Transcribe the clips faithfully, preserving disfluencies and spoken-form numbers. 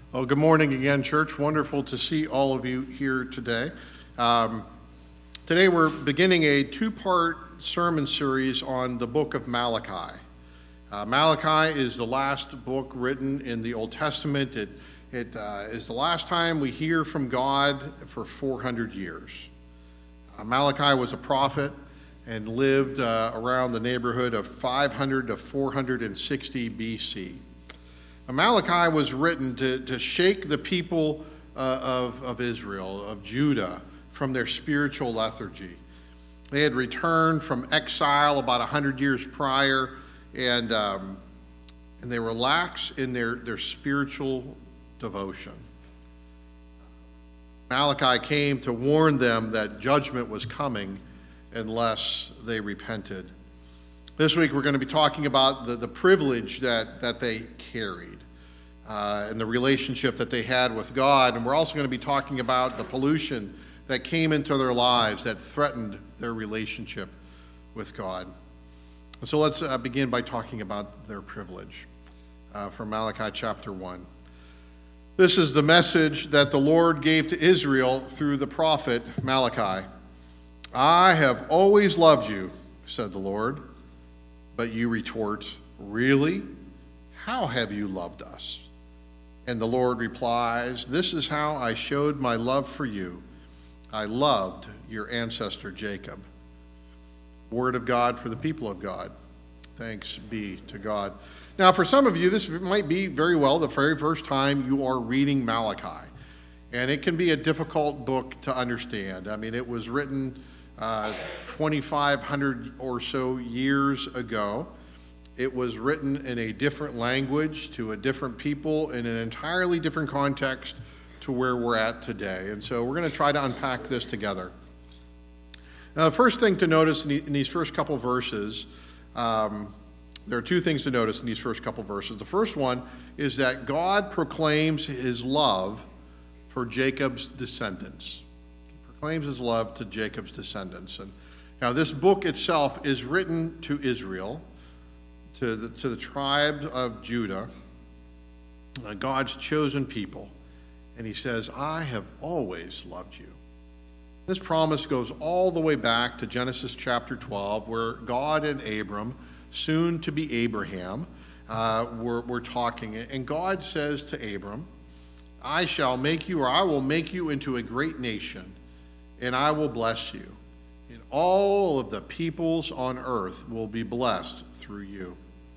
Well, good morning again, church. Wonderful to see all of you here today. Um, today we're beginning a two-part sermon series on the book of Malachi. Uh, Malachi is the last book written in the Old Testament. It, it uh, is the last time we hear from God for four hundred years. Uh, Malachi was a prophet and lived uh, around the neighborhood of five hundred to four hundred sixty B C. Malachi was written to, to shake the people uh, of, of Israel, of Judah, from their spiritual lethargy. They had returned from exile about one hundred years prior, and, um, and they were lax in their, their spiritual devotion. Malachi came to warn them that judgment was coming unless they repented. This week we're going to be talking about the, the privilege that, that they carried uh, and the relationship that they had with God. And we're also going to be talking about the pollution that came into their lives that threatened their relationship with God. And so let's uh, begin by talking about their privilege uh, from Malachi chapter one. This is the message that the Lord gave to Israel through the prophet Malachi. I have always loved you, said the Lord. But you retort, really? How have you loved us? And the Lord replies, this is how I showed my love for you. I loved your ancestor Jacob. Word of God for the people of God. Thanks be to God. Now, for some of you, this might be very well the very first time you are reading Malachi. And it can be a difficult book to understand. I mean, it was written Uh, twenty-five hundred or so years ago. It was written in a different language to a different people in an entirely different context to where we're at today. And so we're going to try to unpack this together. Now, the first thing to notice in, the, in these first couple verses, um, there are two things to notice in these first couple verses. The first one is that God proclaims his love for Jacob's descendants. Claims his love to Jacob's descendants. And now this book itself is written to Israel, to the, to the tribe of Judah, uh, God's chosen people. And he says, I have always loved you. This promise goes all the way back to Genesis chapter twelve, where God and Abram, soon to be Abraham, uh, were, were talking. And God says to Abram, I shall make you, or I will make you into a great nation, and I will bless you, and all of the peoples on earth will be blessed through you.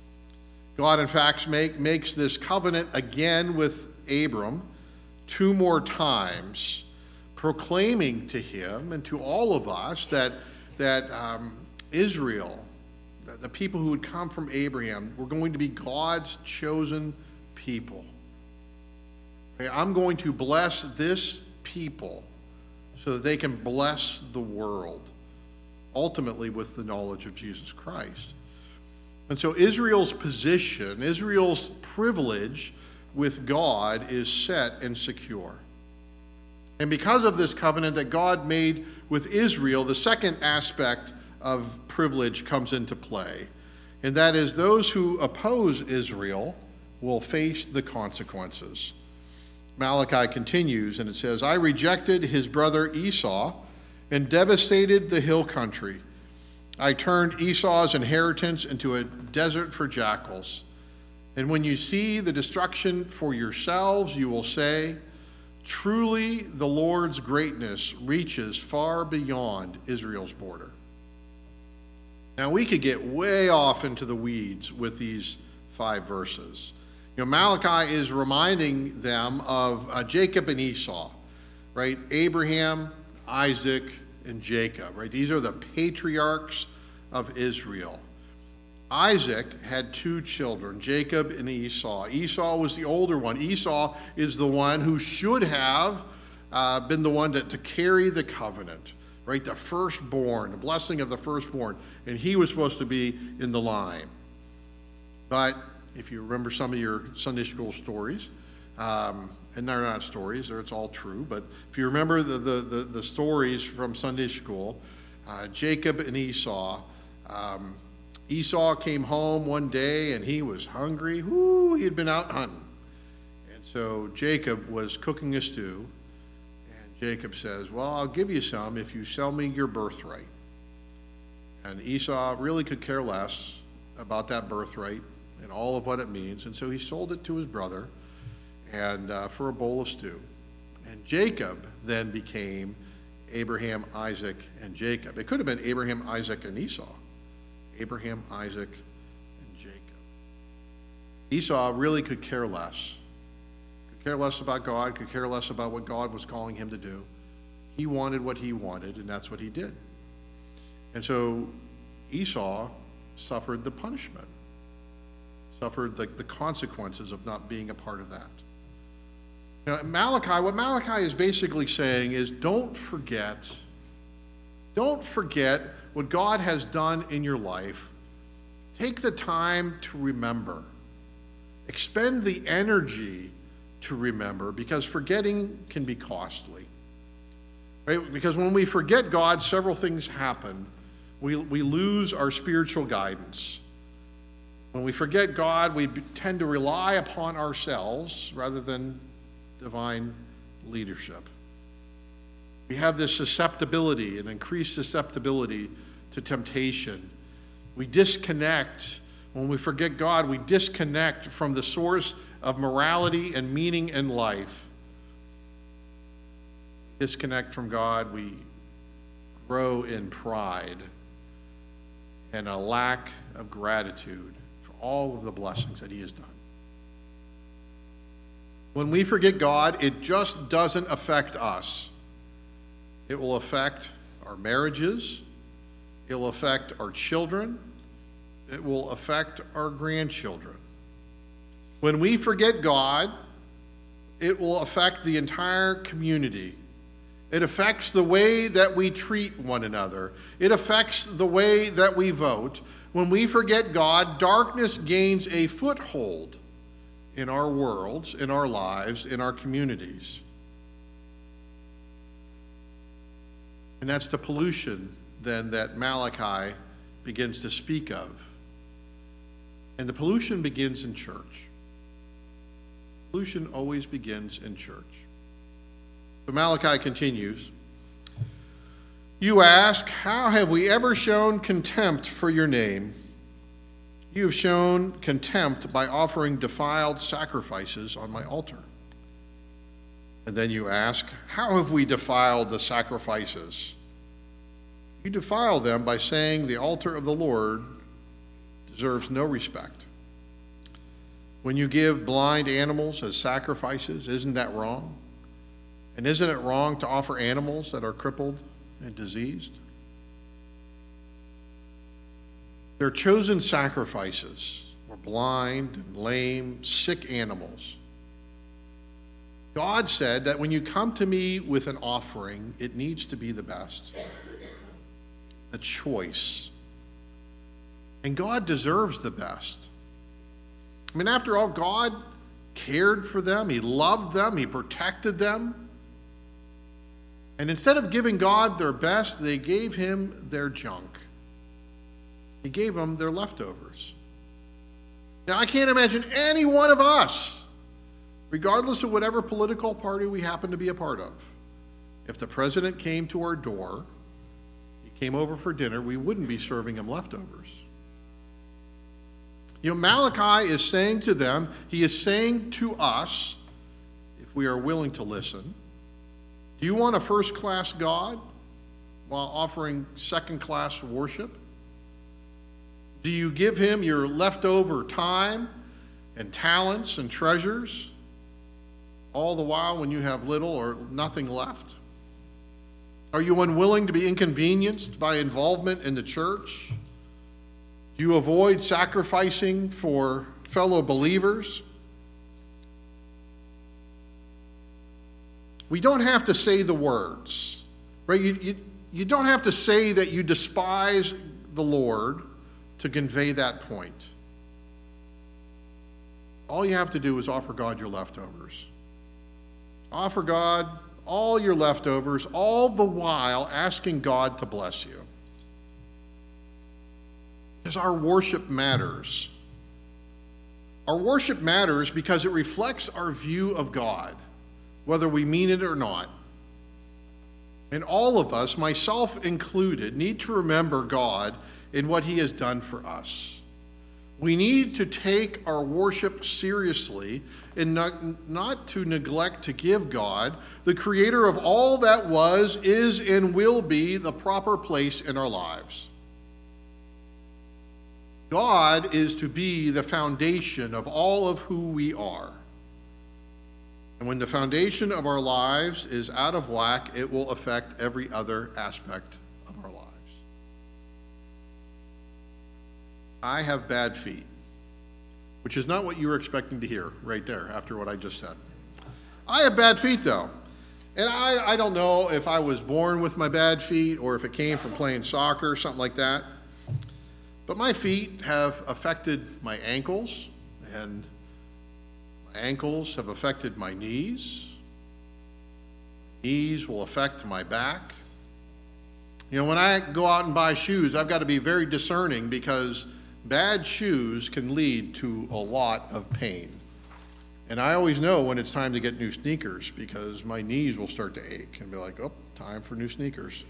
God, in fact, make, makes this covenant again with Abram two more times, proclaiming to him and to all of us that, that um, Israel, that the people who would come from Abraham, were going to be God's chosen people. Okay, I'm going to bless this people so that they can bless the world, ultimately with the knowledge of Jesus Christ. And so Israel's position, Israel's privilege with God is set and secure. And because of this covenant that God made with Israel, the second aspect of privilege comes into play. And that is those who oppose Israel will face the consequences. Malachi continues, and it says, I rejected his brother Esau and devastated the hill country. I turned Esau's inheritance into a desert for jackals. And when you see the destruction for yourselves, you will say, truly the Lord's greatness reaches far beyond Israel's border. Now, we could get way off into the weeds with these five verses. You know, Malachi is reminding them of uh, Jacob and Esau, right? Abraham, Isaac, and Jacob, right? These are the patriarchs of Israel. Isaac had two children, Jacob and Esau. Esau was the older one. Esau is the one who should have uh, been the one to, to carry the covenant, right? The firstborn, the blessing of the firstborn. And he was supposed to be in the line. But if you remember some of your Sunday school stories, um, and they're not stories, it's all true, but if you remember the, the, the, the stories from Sunday school, uh, Jacob and Esau, um, Esau came home one day and he was hungry. Whoo, he had been out hunting. And So Jacob was cooking a stew, and Jacob says, well, I'll give you some if you sell me your birthright. And Esau really could care less about that birthright and all of what it means, and so he sold it to his brother and uh, for a bowl of stew. And Jacob then became Abraham, Isaac, and Jacob. It could have been Abraham, Isaac, and Esau. Abraham, Isaac, and Jacob. Esau really could care less. Could care less about God, could care less about what God was calling him to do. He wanted what he wanted, and that's what he did. And so Esau suffered the punishment, suffered the, the consequences of not being a part of that. Now, Malachi, what Malachi is basically saying is don't forget, don't forget what God has done in your life. Take the time to remember. Expend the energy to remember, because forgetting can be costly. Right? Because when we forget God, several things happen. We, we lose our spiritual guidance. When we forget God, we tend to rely upon ourselves rather than divine leadership. We have this susceptibility, an increased susceptibility to temptation. We disconnect. When we forget God, we disconnect from the source of morality and meaning in life. Disconnect from God, we grow in pride and a lack of gratitude for all of the blessings that he has done. When we forget God, it just doesn't affect us. It will affect our marriages. It will affect our children. It will affect our grandchildren. When we forget God, it will affect the entire community. It affects the way that we treat one another. It affects the way that we vote. When we forget God, darkness gains a foothold in our worlds, in our lives, in our communities. And that's the pollution then that Malachi begins to speak of. And the pollution begins in church. Pollution always begins in church. So Malachi continues, you ask, how have we ever shown contempt for your name? You have shown contempt by offering defiled sacrifices on my altar. And then you ask, how have we defiled the sacrifices? You defile them by saying the altar of the Lord deserves no respect. When you give blind animals as sacrifices, isn't that wrong? And isn't it wrong to offer animals that are crippled and diseased? Their chosen sacrifices were blind and lame, sick animals. God said that when you come to me with an offering, it needs to be the best, the choice. And God deserves the best. I mean, after all, God cared for them. He loved them. He protected them. And instead of giving God their best, they gave him their junk. He gave them their leftovers. Now, I can't imagine any one of us, regardless of whatever political party we happen to be a part of, if the president came to our door, he came over for dinner, we wouldn't be serving him leftovers. You know, Malachi is saying to them, he is saying to us, if we are willing to listen, do you want a first-class God while offering second-class worship? Do you give him your leftover time and talents and treasures, all the while when you have little or nothing left? Are you unwilling to be inconvenienced by involvement in the church? Do you avoid sacrificing for fellow believers? We don't have to say the words, right? You, you, you don't have to say that you despise the Lord to convey that point. All you have to do is offer God your leftovers. Offer God all your leftovers, all the while asking God to bless you. Because our worship matters. Our worship matters because it reflects our view of God, whether we mean it or not. And all of us, myself included, need to remember God in what he has done for us. We need to take our worship seriously and not, not to neglect to give God, the creator of all that was, is, and will be, the proper place in our lives. God is to be the foundation of all of who we are. And when the foundation of our lives is out of whack, it will affect every other aspect of our lives. I have bad feet, which is not what you were expecting to hear right there after what I just said. I have bad feet, though. And I, I don't know if I was born with my bad feet or if it came from playing soccer or something like that. But my feet have affected my ankles, and my ankles have affected my knees. Knees will affect my back. You know, when I go out and buy shoes, I've got to be very discerning because bad shoes can lead to a lot of pain. And I always know when it's time to get new sneakers because my knees will start to ache and be like, oh, time for new sneakers.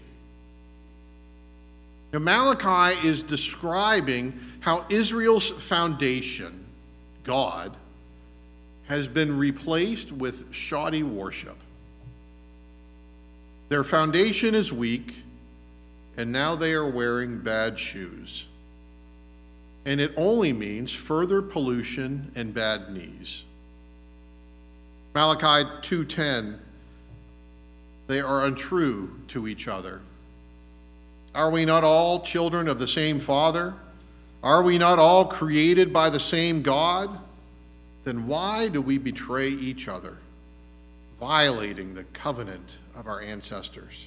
Now, Malachi is describing how Israel's foundation, God, has been replaced with shoddy worship. Their foundation is weak, and now they are wearing bad shoes. And it only means further pollution and bad knees. Malachi two ten, they are untrue to each other. Are we not all children of the same Father? Are we not all created by the same God? Then why do we betray each other, violating the covenant of our ancestors?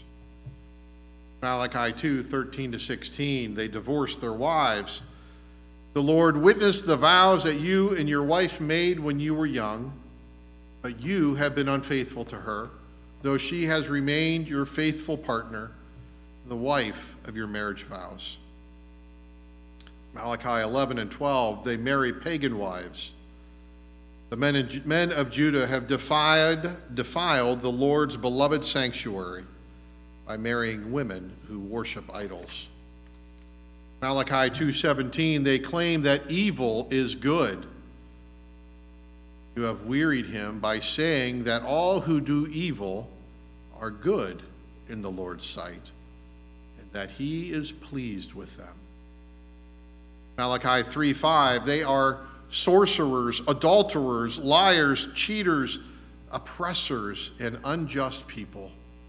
Malachi two thirteen to sixteen, they divorced their wives. The Lord witnessed the vows that you and your wife made when you were young, but you have been unfaithful to her, though she has remained your faithful partner, the wife of your marriage vows. Malachi eleven and twelve, they marry pagan wives. The men, in, men of Judah have defied, defiled the Lord's beloved sanctuary by marrying women who worship idols. Malachi two seventeen, they claim that evil is good. You have wearied him by saying that all who do evil are good in the Lord's sight, and that he is pleased with them. Malachi three five, they are sorcerers, adulterers, liars, cheaters, oppressors, and unjust people.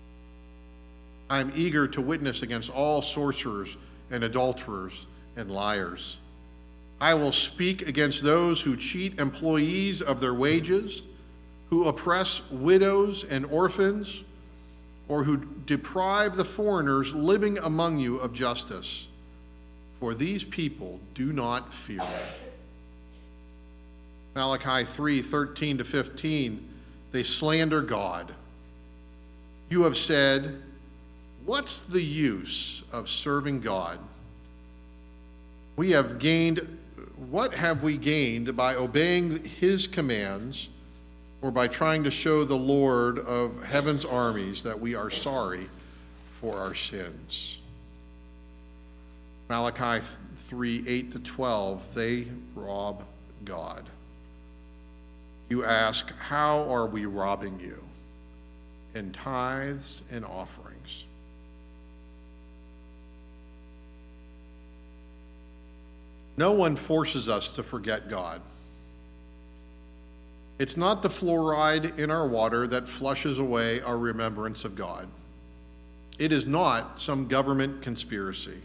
I am eager to witness against all sorcerers and adulterers and liars. I will speak against those who cheat employees of their wages, who oppress widows and orphans, or who deprive the foreigners living among you of justice. For these people do not fear me. Malachi three thirteen to fifteen, they slander God. You have said, what's the use of serving God? We have gained, what have we gained by obeying his commands or by trying to show the Lord of heaven's armies that we are sorry for our sins? Malachi three eight to twelve, they rob God. You ask, how are we robbing you? In tithes and offerings. No one forces us to forget God. It's not the fluoride in our water that flushes away our remembrance of God. It is not some government conspiracy.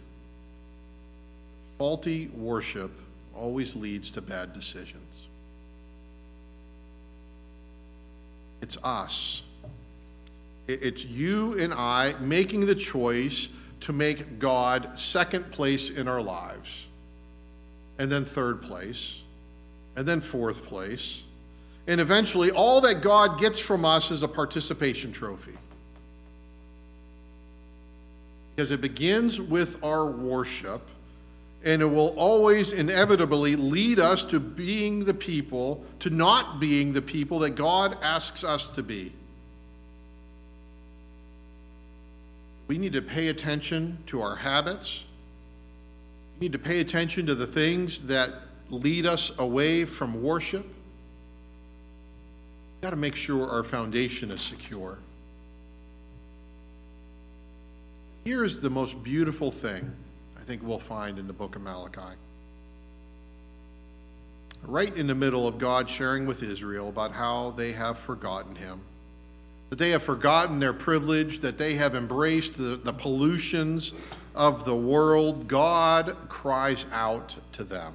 Faulty worship always leads to bad decisions. It's us. It's you and I making the choice to make God second place in our lives, and then third place, and then fourth place, and eventually all that God gets from us is a participation trophy. Because it begins with our worship, and it will always inevitably lead us to being the people, to not being the people that God asks us to be. We need to pay attention to our habits. We need to pay attention to the things that lead us away from worship. We've got to make sure our foundation is secure. Here's the most beautiful thing I think we'll find in the book of Malachi. Right in the middle of God sharing with Israel about how they have forgotten him, that they have forgotten their privilege, that they have embraced the, the pollutions of the world, God cries out to them.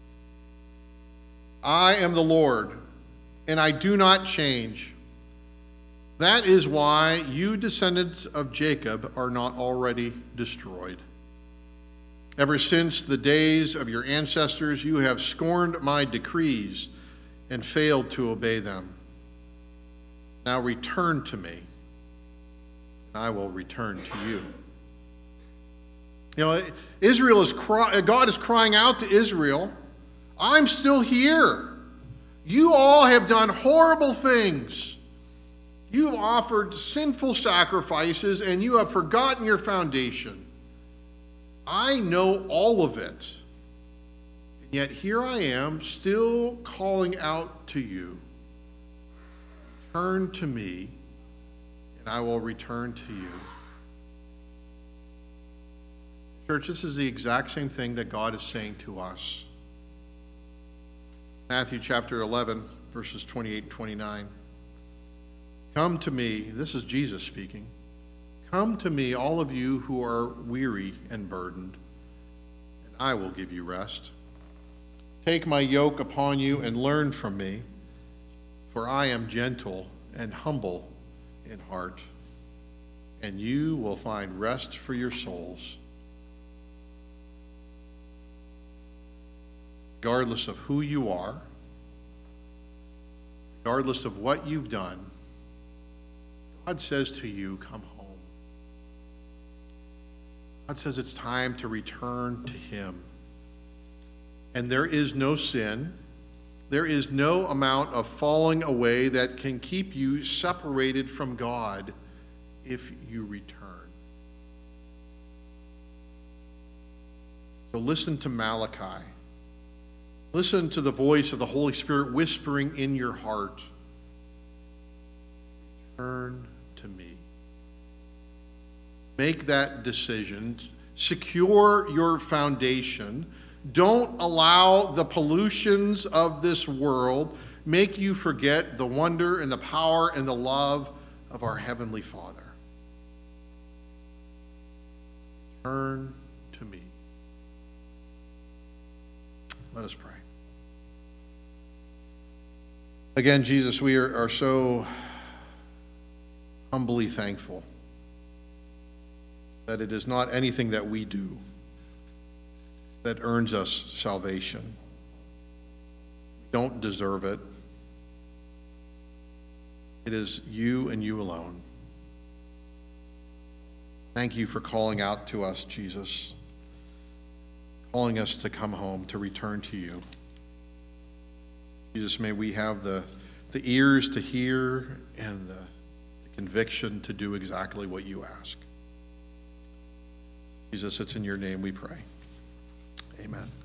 I am the Lord, and I do not change. That is why you descendants of Jacob are not already destroyed. Ever since the days of your ancestors, you have scorned my decrees and failed to obey them. Now return to me, and I will return to you. You know, Israel is cry- God is crying out to Israel, I'm still here. You all have done horrible things. You have offered sinful sacrifices, and you have forgotten your foundation. I know all of it. And yet here I am, still calling out to you. Turn to me, and I will return to you. Church, this is the exact same thing that God is saying to us. Matthew chapter eleven, verses twenty-eight and twenty-nine. Come to me, this is Jesus speaking. Come to me, all of you who are weary and burdened, and I will give you rest. Take my yoke upon you and learn from me, for I am gentle and humble in heart, and you will find rest for your souls. Regardless of who you are, regardless of what you've done, God says to you, come home. God says it's time to return to him. And there is no sin, there is no amount of falling away that can keep you separated from God if you return. So listen to Malachi. Listen to the voice of the Holy Spirit whispering in your heart. Turn to me. Make that decision. Secure your foundation. Don't allow the pollutions of this world make you forget the wonder and the power and the love of our Heavenly Father. Turn to me. Let us pray. Again, Jesus, we are, are so humbly thankful that it is not anything that we do that earns us salvation. We don't deserve it. It is you and you alone. Thank you for calling out to us, Jesus, calling us to come home, to return to you. Jesus, may we have the, the ears to hear and the, the conviction to do exactly what you ask. Jesus, it's in your name we pray. Amen.